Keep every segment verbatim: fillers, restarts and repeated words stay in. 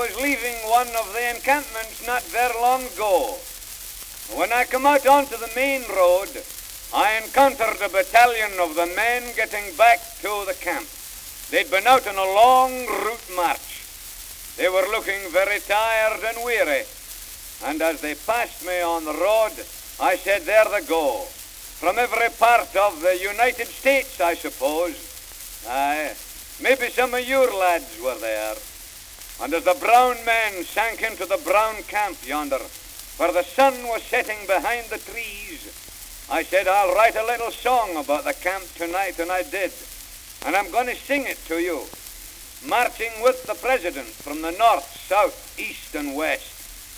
was leaving one of the encampments not very long ago. When I come out onto the main road, I encountered a battalion of the men getting back to the camp. They'd been out on a long route march. They were looking very tired and weary, and as they passed me on the road, I said, there they go. From every part of the United States, I suppose. Aye, maybe some of your lads were there. And as the brown men sank into the brown camp yonder, where the sun was setting behind the trees, I said, I'll write a little song about the camp tonight, and I did. And I'm going to sing it to you. Marching with the President from the north, south, east, and west.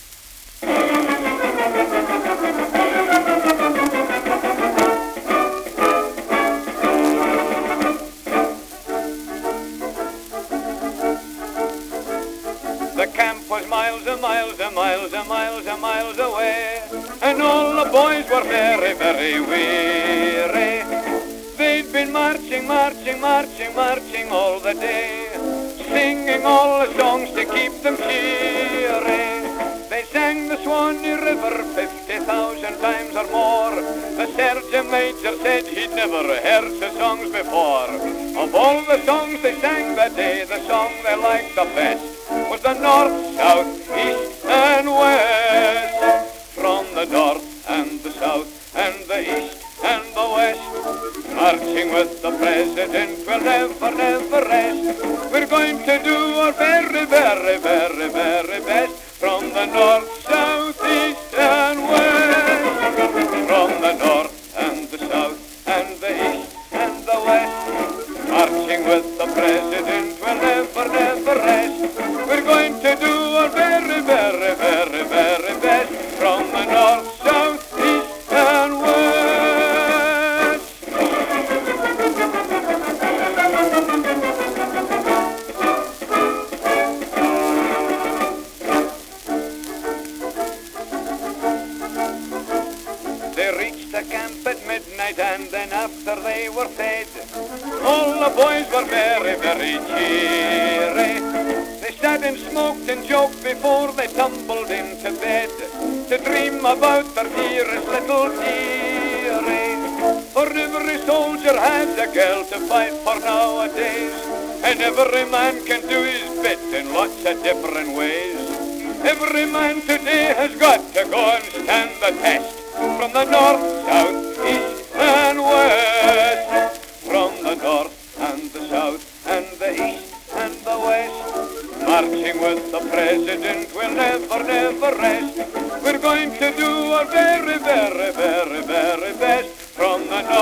The camp was miles and miles and miles and miles and miles away, and all the boys were very, very weary. They'd been marching, marching, marching, marching all the day, singing all the songs to keep them cheery. They sang the Swanee River fifty thousand times or more. The sergeant major said he'd never heard the songs before. Of all the songs they sang that day, the song they liked the best was the north, south, east, and west. From the north and the south and the east and the west, marching with the President, we'll never, never rest. We're going to do our very, very, very, very best. From the north, south, east, and west. From the north and the south and the east and the west, marching with the President, we'll never, never rest. We're going to do our very, very, very, very best. From the north, south, east, and west. They reached the camp at midnight, and then after they were fed, all the boys were very, very cheery. They sat and smoked and joked before they tumbled into bed, to dream about their dearest little dearie. For every soldier has a girl to fight for nowadays, and every man can do his bit in lots of different ways. Every man today has got to go and stand the test. From the north, south, east, and west. From the north and the south and the east and the west, marching with the President, we'll never, never rest. We're going to do our very, very, very, very best. From the north